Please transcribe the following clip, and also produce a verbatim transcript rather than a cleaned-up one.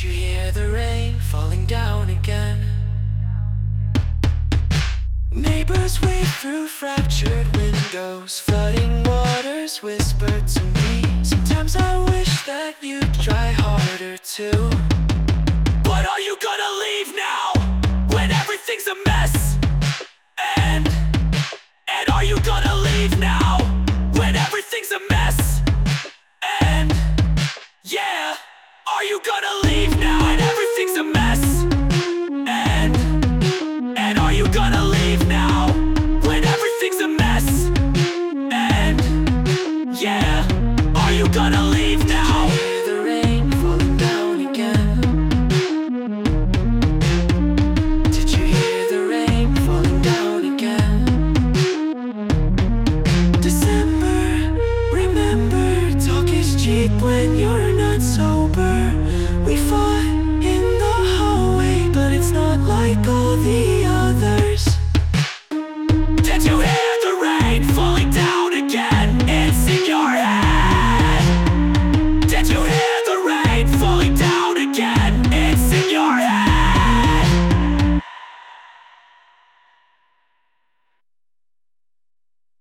you hear the rain falling down again? Neighbors wave through fractured windows. Flooding waters whisper to me. Sometimes I wish that you'd try harder too. But are you gonna leave now, when everything's a mess? And